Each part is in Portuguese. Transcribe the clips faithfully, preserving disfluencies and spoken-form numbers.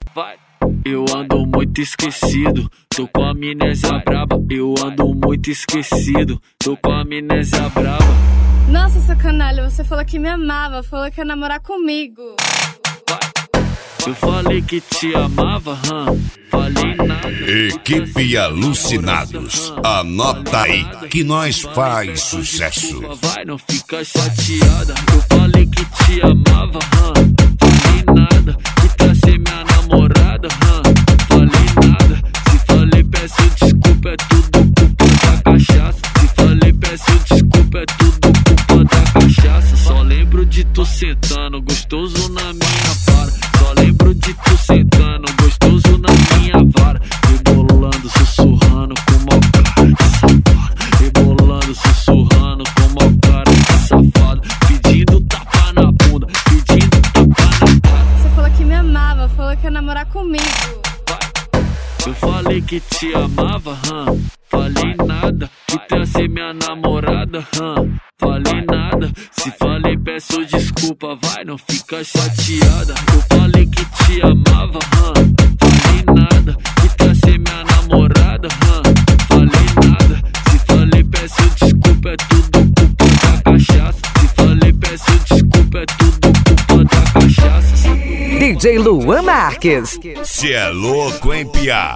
Vai. Eu ando muito esquecido, tô com a amnésia braba. Eu ando muito esquecido, tô com a amnésia braba. Nossa, seu canalha, você falou que me amava, falou que ia namorar comigo. Eu falei que te amava, hum, falei nada. Equipe Alucinados, anota aí que nós faz sucesso. Vai, não fica chateada. Eu falei que te amava, hum, falei nada. Que pra ser minha namorada, hum, falei nada. Se falei peço desculpa, é tudo culpa da cachaça. Se falei peço desculpa, é tudo culpa da cachaça. Só lembro de tu sentando gostoso na minha vara. Só lembro de tu sentando gostoso na minha vara. Rebolando, sussurrando com mó cara de safado. Rebolando, sussurrando com mó cara de safado. Pedindo tapa na bunda, pedindo tapa na cara. Você falou que me amava, falou que ia namorar comigo. Eu falei que te amava, hum, falei nada. Que pra ser minha namorada, hum, falei nada. Se falei peço desculpa, vai, não fica chateada. Eu falei que te amava, hum, falei nada. Que pra ser minha namorada, hum, falei nada. Se falei peço desculpa, é tudo culpa da cachaça. Se falei peço desculpa, é tudo culpa da cachaça. D J Luan Marques. Cê é louco, hein, piá?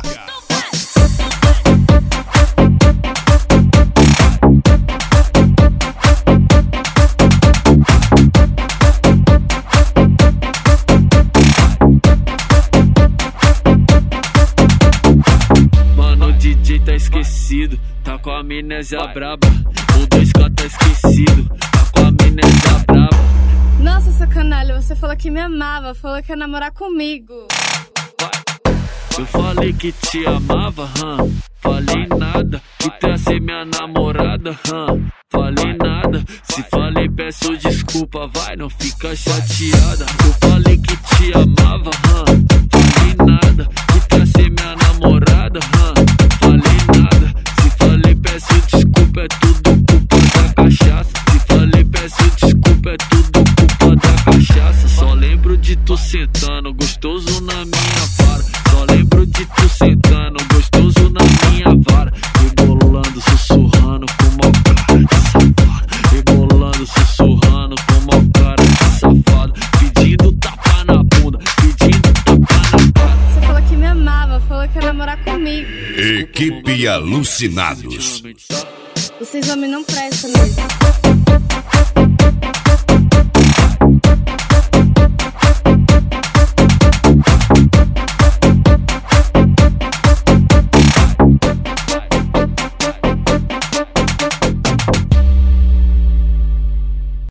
Mano, o D J tá esquecido, tá com a amnésia braba. O dois K tá esquecido, tá com a amnésia braba. Nossa, seu canalha, você falou que me amava, falou que ia namorar comigo. Eu falei que te amava, hum, falei nada. Que pra ser minha namorada, hum, falei nada. Se falei peço desculpa, vai, não fica chateada. Eu falei que te amava, hum, falei nada. Que pra ser minha namorada, hum, falei nada. Se falei peço desculpa, é tudo culpa da cachaça. Se falei peço desculpa, é tudo culpa da cachaça. Só lembro de tu sentando gostoso na minha vara. Só lembro de tu sentando gostoso na minha vara. Rebolando, sussurrando com mó cara de safado. Rebolando, sussurrando com mó cara de safado. Pedindo tapa na bunda, pedindo tapa na cara. Você falou que me amava, falou que ia namorar comigo. Equipe Alucinados. Vocês homens não prestam mesmo.